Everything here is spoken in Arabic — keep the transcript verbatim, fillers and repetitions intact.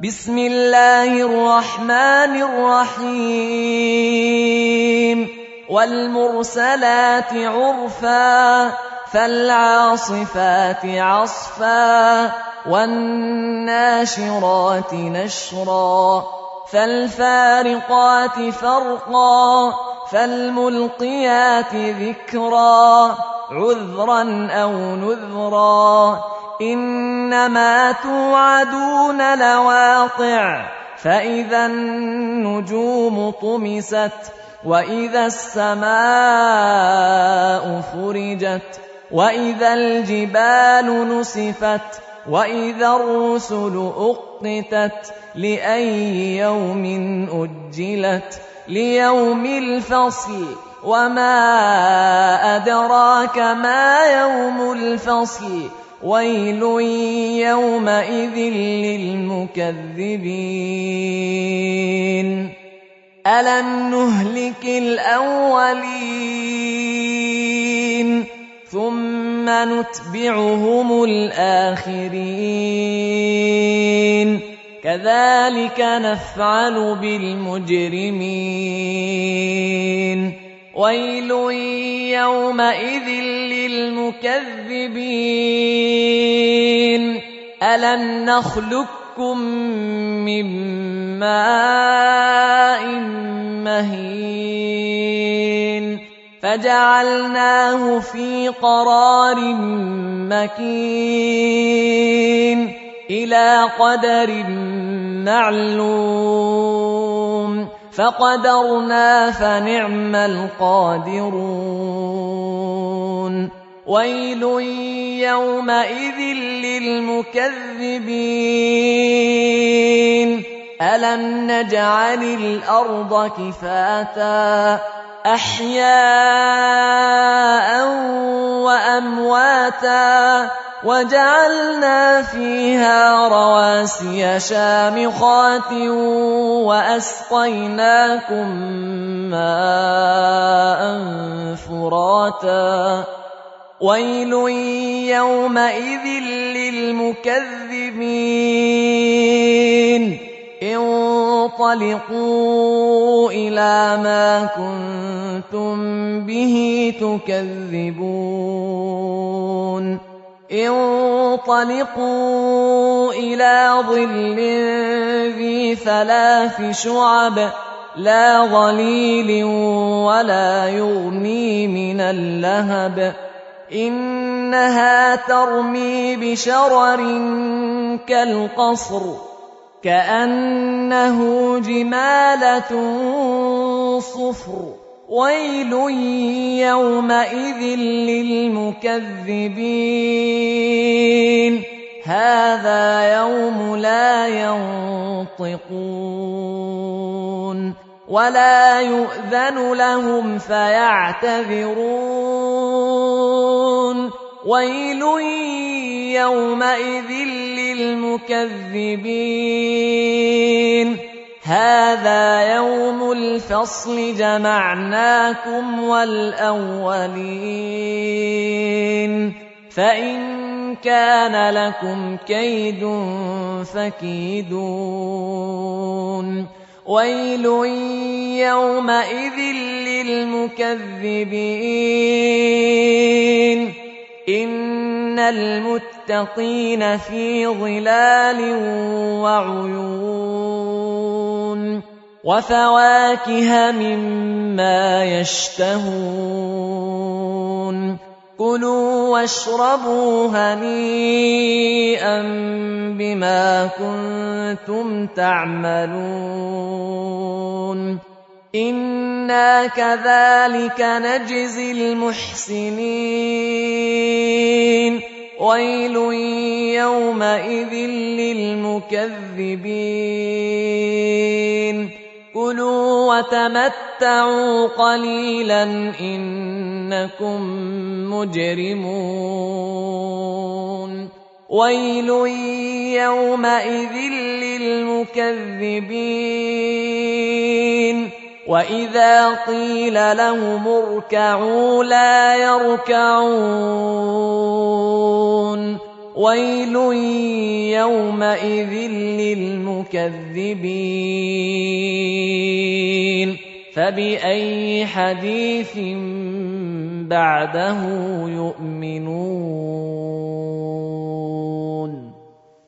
بسم الله الرحمن الرحيم والمرسلات عرفا فالعاصفات عصفا والناشرات نشرا فالفارقات فرقا فالملقيات ذكرا عذرا أو نذرا إنما توعدون لواقع فإذا النجوم طمست وإذا السماء فرجت وإذا الجبال نسفت وإذا الرسل أقتت لأي يوم أجلت ليوم الفصل وما أدراك ما يوم الفصل ويل يومئذ للمكذبين ألم نهلك الأولين ثم نتبعهم الآخرين كذلك نفعل بالمجرمين ويل يومئذ للمكذبين ألم نخلقكم من ماء مهين فجعلناه في قرار مكين إلى قدر معلوم فقدرنا فنعم القادرون ويل يومئذ للمكذبين ألم نجعل الأرض كفاتا أحياء وأمواتا وجعلنا فيها رواسي شامخات وأسقيناكم ماء فراتا ويل يومئذ للمكذبين انطلقوا إلى ما كنتم به تكذبون انطلقوا إلى ظل ذي ثلاث شعب لا ظليل ولا يغني من اللهب إنها ترمي بشرر كالقصر كأنه جمالة صفر ويل يومئذ للمكذبين هذا يوم لا ينطقون ولا يؤذن لهم فيعتذرون ويل يومئذ للمكذبين هذا يوم الفصل جمعناكم والأولين فإن كان لكم كيد فكيدون ويل يومئذ للمكذبين إن المتقين في ظلال وعيون وفواكه مما يشتهون كلوا واشربوا هنيئا بما كنتم تعملون إنا كذلك نجزي المحسنين ويل يومئذ للمكذبين كلوا وتمتعوا قليلا إنكم مجرمون ويل يومئذ للمكذبين وإذا قيل لهم اركعوا لا يركعون ويل يومئذ للمكذبين فبأي حديث بعده يؤمنون